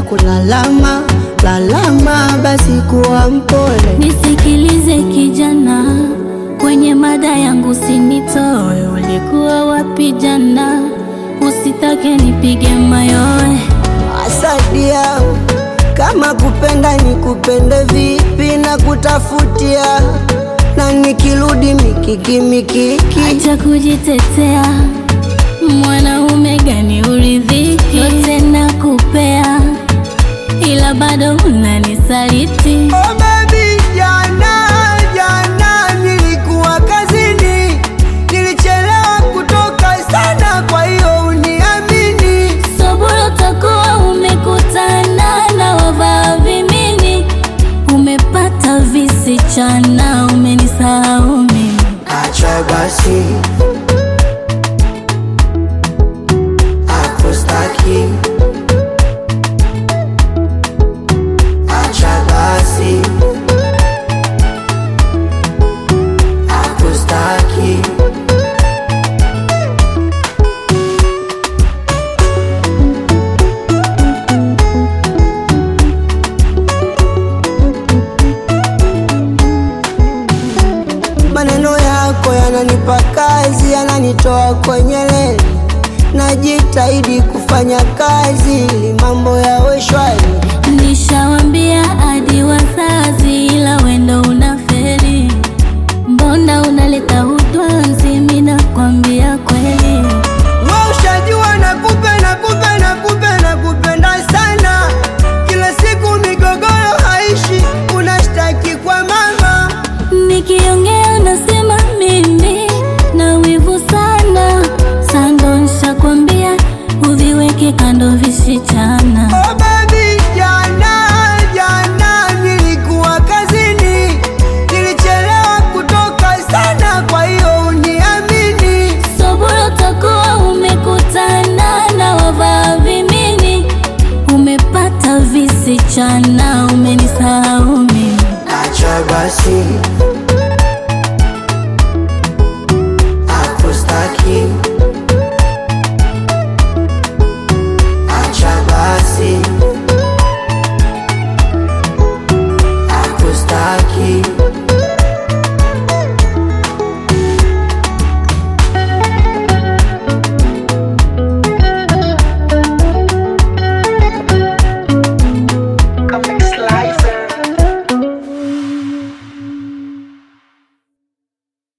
kulalama, lalama basi kuwa mpole. Nisikilize kijana, kwenye mada yangu sinitoe. Ulikuwa wapi jana? Usitake nipige mayowe. Asadia, kama kupenda nikupende vipi na kutafutia, na nikirudi mikiki. Acha kujitetea, mwanaume gani uridhiki? Yote nakupea, ila bado unanisaliti. Oh baby, jana nilikuwa kazini, nilichelewa kutoka sana, kwa hiyo uniamini. Sobolo takuwa umekutana na wavaa vimini, umepata visichana, umenisahau mimi. Acha basi, akustaki. Acha basi, akustaki. Maneno yako yananipa kazi, yananitoa kwenye leni. Najitahidi kufanya kazi ili mambo yawe shwari.